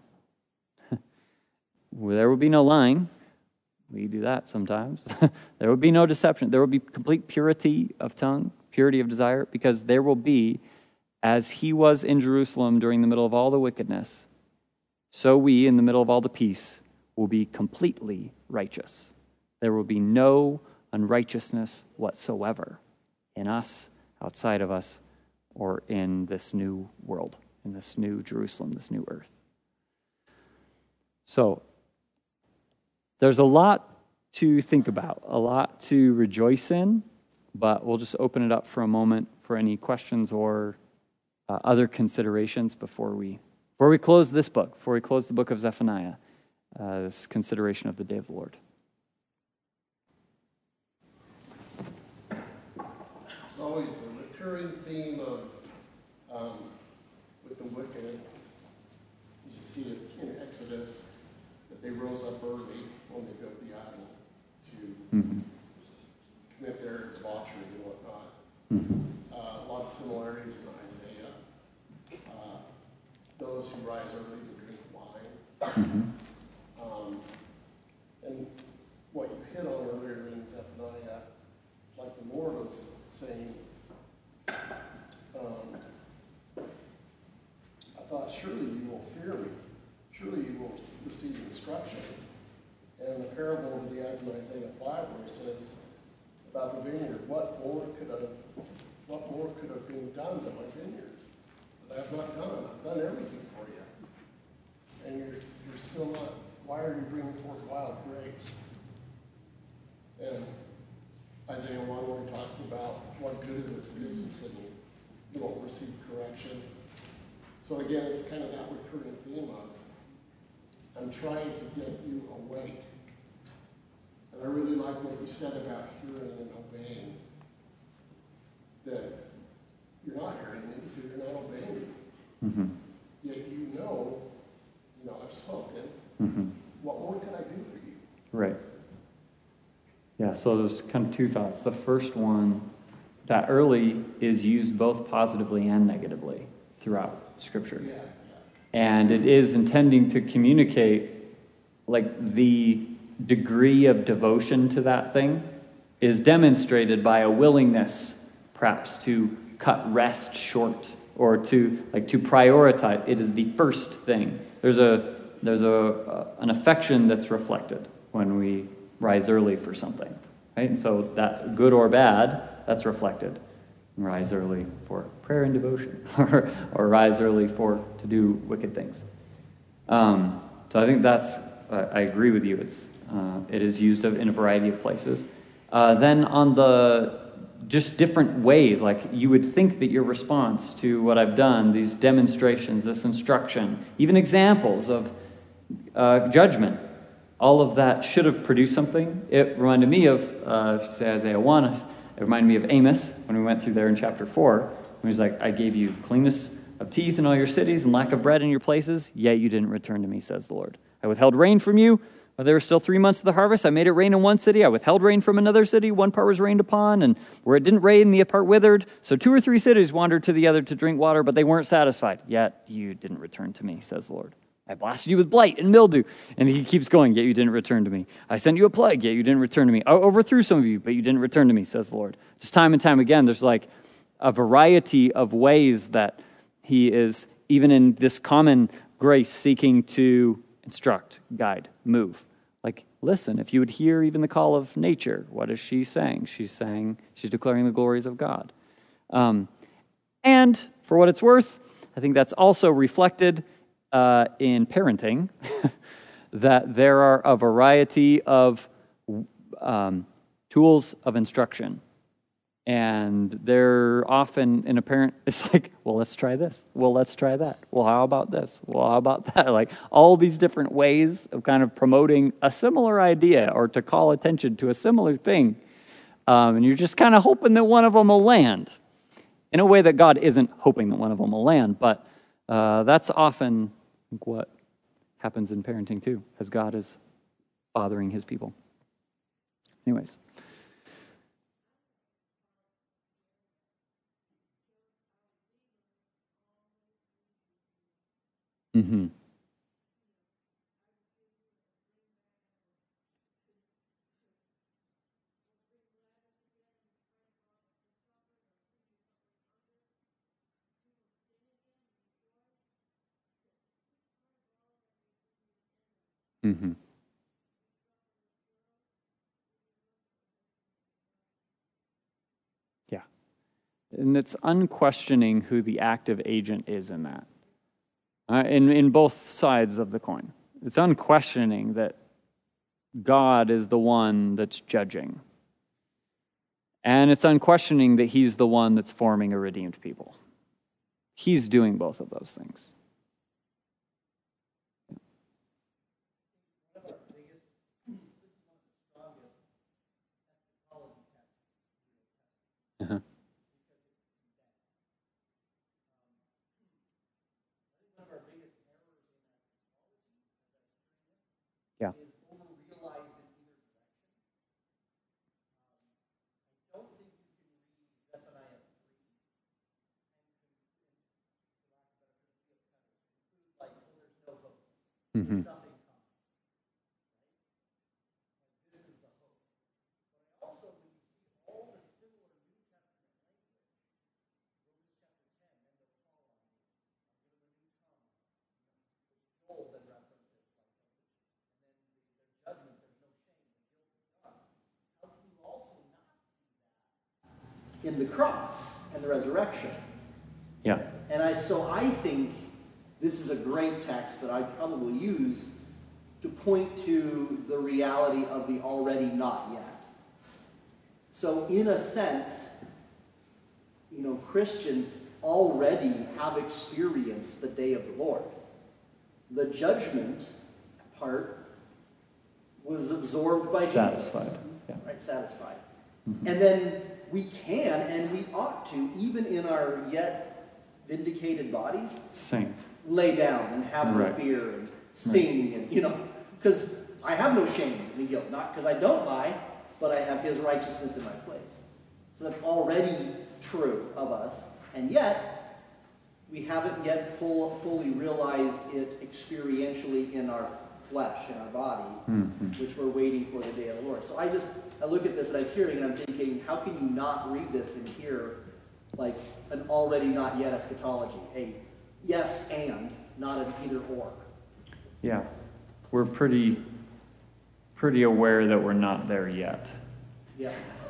There will be no lying. We do that sometimes. There will be no deception. There will be complete purity of tongue, purity of desire, because there will be, as he was in Jerusalem during the middle of all the wickedness, so we, in the middle of all the peace, will be completely righteous. There will be no unrighteousness whatsoever in us, outside of us, or in this new world, in this new Jerusalem, this new earth. So, there's a lot to think about, a lot to rejoice in, but we'll just open it up for a moment for any questions or uh, other considerations before we Before we close this book, before we close the book of Zephaniah, uh, this consideration of the day of the Lord. There's always the recurring theme of, um, with the wicked, you see it in Exodus, that they rose up early when they built the idol to mm-hmm. commit their debauchery and whatnot. Mm-hmm. Uh, a lot of similarities in Isaiah. Uh, those who rise early to drink wine. Mm-hmm. Um, and what you hit on earlier in Zephaniah, like the Lord was saying, um, I thought, surely you will fear me. Surely you will receive instruction. And the parable that he has in Isaiah five, where he says about the vineyard, what more could have, what more could have been done to my vineyard? I have not done. I've done everything for you. And you're, you're still not. Why are you bringing forth wild grapes? And Isaiah one, where he talks about what good is it to discipline you? You won't receive correction. So again, it's kind of that recurring theme of, I'm trying to get you awake. And I really like what you said about hearing and obeying. That you're not hearing me because you're not obeying me. Mm-hmm. Yet you know, you know, I've spoken. Mm-hmm. What more can I do for you? Right. Yeah, so there's kind of two thoughts. The first one, that early is used both positively and negatively throughout Scripture. Yeah, yeah. And it is intending to communicate, like, the degree of devotion to that thing is demonstrated by a willingness, perhaps, to cut rest short, or to like to prioritize. It is the first thing. There's a there's a uh, an affection that's reflected when we rise early for something, right? And so that good or bad, that's reflected. Rise early for prayer and devotion, or or rise early for to do wicked things. Um, so I think that's uh, I agree with you. It's uh, it is used in a variety of places. Uh, then on the just different ways, like you would think that your response to what I've done, these demonstrations, this instruction, even examples of uh, judgment, all of that should have produced something. It reminded me of, uh, if you say Isaiah one, it reminded me of Amos when we went through there in chapter four. He was like, I gave you cleanness of teeth in all your cities and lack of bread in your places, yet you didn't return to me, says the Lord. I withheld rain from you while there were still three months of the harvest. I made it rain in one city. I withheld rain from another city. One part was rained upon, and where it didn't rain, the part withered. So two or three cities wandered to the other to drink water, but they weren't satisfied. Yet you didn't return to me, says the Lord. I blasted you with blight and mildew. And he keeps going, yet you didn't return to me. I sent you a plague, yet you didn't return to me. I overthrew some of you, but you didn't return to me, says the Lord. Just time and time again, there's like a variety of ways that he is, even in this common grace, seeking to instruct, guide, move. Like, listen, if you would hear even the call of nature, what is she saying? She's saying, she's declaring the glories of God. Um, and for what it's worth, I think that's also reflected uh, in parenting, that there are a variety of um, tools of instruction. And they're often in a parent, it's like, well, let's try this. Well, let's try that. Well, how about this? Well, how about that? Like all these different ways of kind of promoting a similar idea or to call attention to a similar thing. Um, and you're just kind of hoping that one of them will land in a way that God isn't hoping that one of them will land. But uh, that's often what happens in parenting too, as God is fathering his people. Anyways. Mm-hmm. Mm-hmm. Yeah. And it's unquestioning who the active agent is in that. Uh, in, in both sides of the coin. It's unquestioning that God is the one that's judging. And it's unquestioning that he's the one that's forming a redeemed people. He's doing both of those things. Uh-huh. Yeah. Mm-hmm. In the cross and the resurrection. Yeah. And I so I think this is a great text that I'd probably use to point to the reality of the already not yet. So in a sense, you know, Christians already have experienced the day of the Lord. The judgment part was absorbed by satisfied. Jesus. Yeah. Right, satisfied. Mm-hmm. And then we can and we ought to, even in our yet vindicated bodies, sing, lay down and have right. no fear and sing, right. and you know, because I have no shame and guilt, not because I don't lie, but I have his righteousness in my place. So that's already true of us, and yet we haven't yet full, fully realized it experientially in our flesh, in our body, mm-hmm. which we're waiting for the day of the Lord. So I just, I look at this and I was hearing and I'm thinking, how can you not read this and hear like an already not yet eschatology, a yes and, not an either or. Yeah, we're pretty, pretty aware that we're not there yet. Yeah.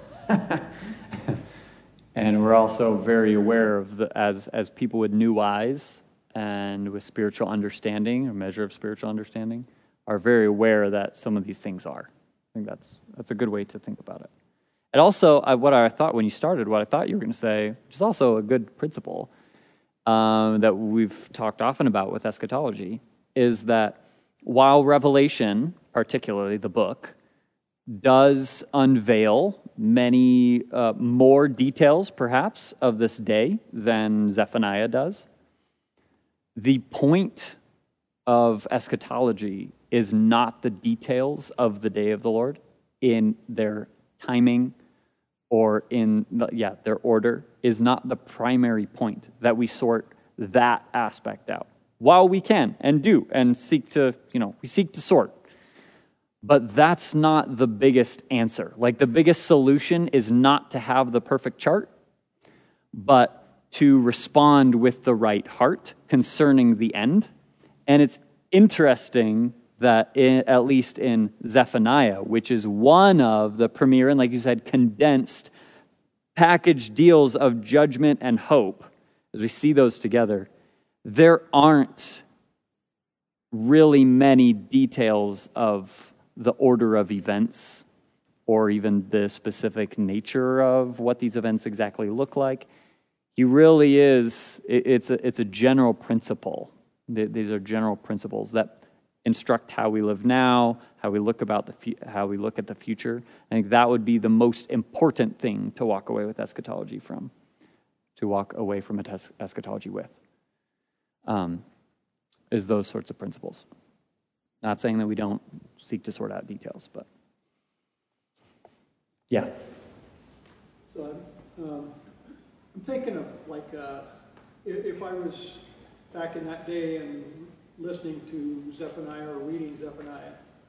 And we're also very aware of the, as as people with new eyes and with spiritual understanding, a measure of spiritual understanding, are very aware that some of these things are. I think that's that's a good way to think about it. And also, I, what I thought when you started, what I thought you were going to say, which is also a good principle um, that we've talked often about with eschatology, is that while Revelation particularly the book, does unveil many uh, more details, perhaps, of this day than Zephaniah does. The point of eschatology is not the details of the day of the Lord in their timing or in, yeah, their order, is not the primary point that we sort that aspect out. While we can and do and seek to, you know, we seek to sort. But that's not the biggest answer. Like, the biggest solution is not to have the perfect chart, but to respond with the right heart concerning the end. And it's interesting that, in, at least in Zephaniah, which is one of the premier and, like you said, condensed package deals of judgment and hope, as we see those together, there aren't really many details of the order of events or even the specific nature of what these events exactly look like. He really is, it's a, it's a general principle. These are general principles that instruct how we live now, how we look about the how we look at the future. I think that would be the most important thing to walk away with eschatology from, to walk away from es- eschatology with, um, is those sorts of principles. Not saying that we don't seek to sort out details, but yeah. So um, I'm thinking of, like, uh, if, if I was back in that day and listening to Zephaniah or reading Zephaniah,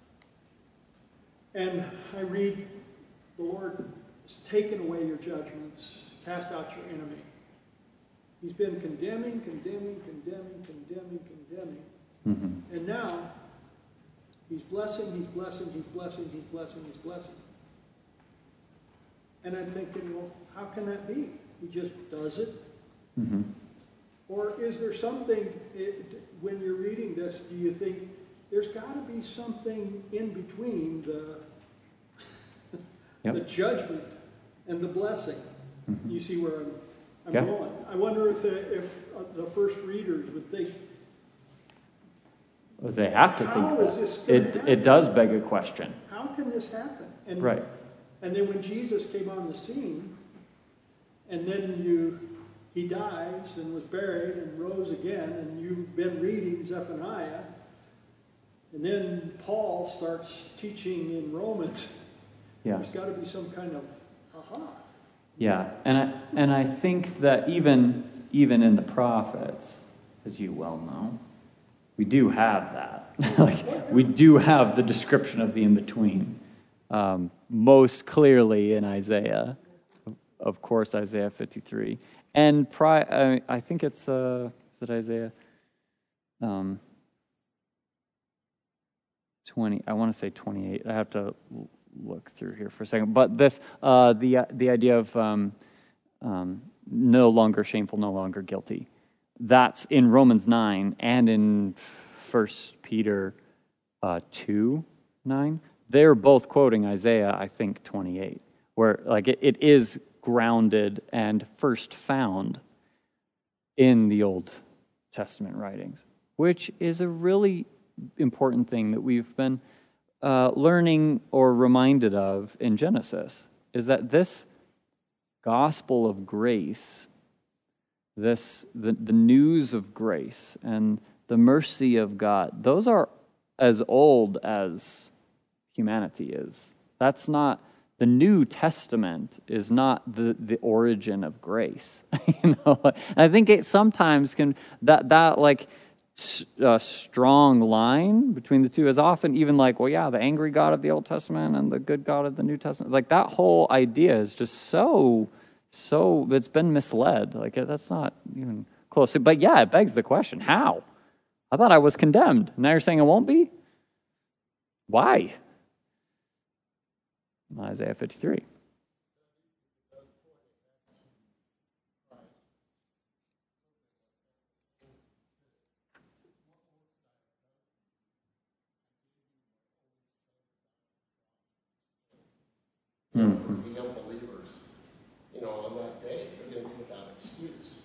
and I read, the Lord has taken away your judgments, cast out your enemy. He's been condemning, condemning, condemning, condemning, condemning. Mm-hmm. And now, he's blessing, he's blessing, he's blessing, he's blessing, he's blessing. And I'm thinking, well, how can that be? He just does it? Mm-hmm. Or is there something, it, when you're reading this, do you think there's got to be something in between the, yep. the judgment and the blessing? Mm-hmm. You see where I'm, I'm yep. going. I wonder if the, if uh, the first readers would think, well, they have to how think is that. this going to It, happen? it does beg a question. How can this happen? And, right. And then when Jesus came on the scene, and then you... he dies and was buried and rose again, and you've been reading Zephaniah, and then Paul starts teaching in Romans. Yeah. There's got to be some kind of aha. Yeah, and I, and I think that even even in the prophets, as you well know, we do have that. Like, we do have the description of the in-between. Um, most clearly in Isaiah, of course, Isaiah fifty-three. And pri- I, I think it's, uh, is it Isaiah um, twenty, I want to say twenty-eight. I have to l- look through here for a second. But this, uh, the the idea of um, um, no longer shameful, no longer guilty. That's in Romans nine and in First Peter uh, two, nine. They're both quoting Isaiah, I think, twenty-eight, where like it, it is grounded and first found in the Old Testament writings, which is a really important thing that we've been uh, learning or reminded of in Genesis, is that this gospel of grace, this the, the news of grace and the mercy of God, those are as old as humanity is. That's not The New Testament is not the, the origin of grace. You know, and I think it sometimes can that that like uh, strong line between the two is often even like, well, yeah, the angry God of the Old Testament and the good God of the New Testament. Like that whole idea is just so so it's been misled. Like that's not even close. But yeah, it begs the question: how? I thought I was condemned. Now you're saying it won't be? Why? Isaiah fifty-three. Mm-hmm. For the unbelievers, you know, on that day, they're going to be without excuse.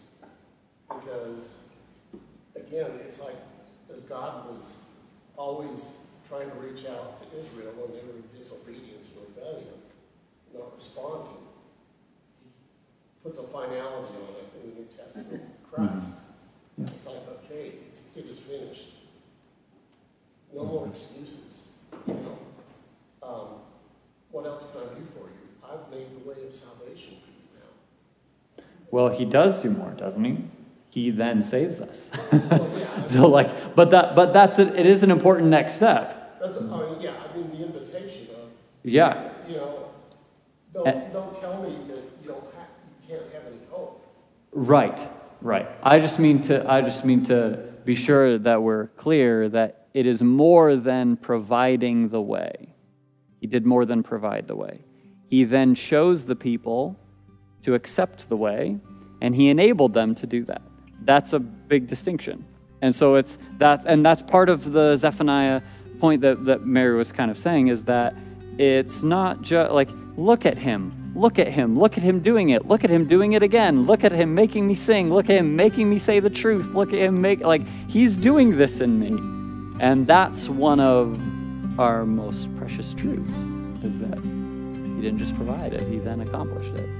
Because, again, it's like, as God was always trying to reach out to Israel when they were in disobedience and rebellion, not responding. He puts a finality on it in the New Testament. Christ. Yeah. It's like, okay, it's, it is finished. No more excuses. You know, um, what else can I do for you? I've made the way of salvation for you now. Well, he does do more, doesn't he? He then saves us. Well, yeah, So like, but that, but that's a, it is an important next step. that's a, I mean, yeah, I mean the invitation of, Yeah. you know, don't And- don't tell me that you don't have, you can't have any hope. Right. Right. I just mean to, I just mean to be sure that we're clear that it is more than providing the way. He did more than provide the way. He then chose the people to accept the way, and he enabled them to do that. That's a big distinction. And so it's that's and that's part of the Zephaniah point that, that Mary was kind of saying, is that it's not just like, look at him, look at him, look at him doing it, look at him doing it again, look at him making me sing, look at him making me say the truth, look at him make like he's doing this in me. And that's one of our most precious truths, is that he didn't just provide it, he then accomplished it.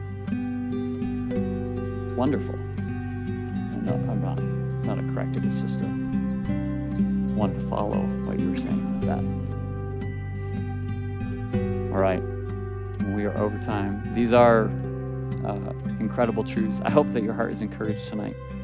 It's wonderful. No, I'm not. It's not a corrective. It's just a one to follow what you were saying with that. All right. We are over time. These are uh, incredible truths. I hope that your heart is encouraged tonight.